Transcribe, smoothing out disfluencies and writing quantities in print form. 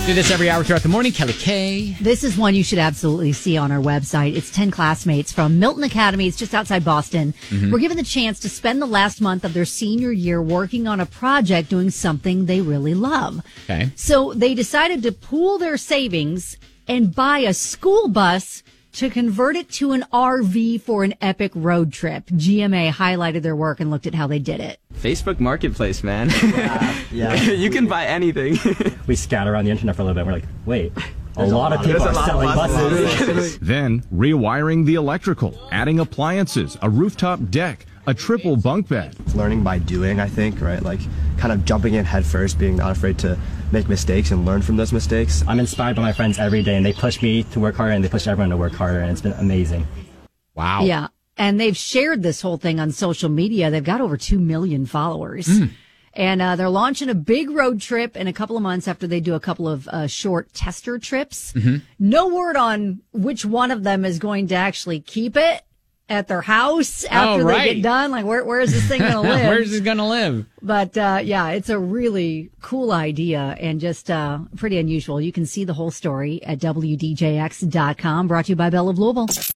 Do this every hour throughout the morning. Kelly K. This is one you should absolutely see on our website. It's 10 classmates from Milton Academy. It's just outside Boston. Were given the chance to spend the last month of their senior year working on a project doing something they really love. Okay. So they decided to pool their savings and buy a school bus to convert it to an RV for an epic road trip. GMA highlighted their work and looked at how they did it. Facebook Marketplace, man. Yeah. You can buy anything. We scout around the internet for a little bit. We're like, wait, a lot of people are selling buses. Then rewiring the electrical, adding appliances, a rooftop deck, a triple bunk bed. Learning by doing, I think, right? Like kind of jumping in head first, being not afraid to make mistakes and learn from those mistakes. I'm inspired by my friends every day, and they push me to work harder, and they push everyone to work harder, and it's been amazing. Wow. Yeah. And they've shared this whole thing on social media. They've got over 2 million followers. And they're launching a big road trip in a couple of months after they do a couple of short tester trips. No word on which one of them is going to actually keep it at their house after they get done. Like, where is this thing going to live? Where's it going to live? But, yeah, it's a really cool idea and just pretty unusual. You can see the whole story at WDJX.com, brought to you by Bell of Louisville.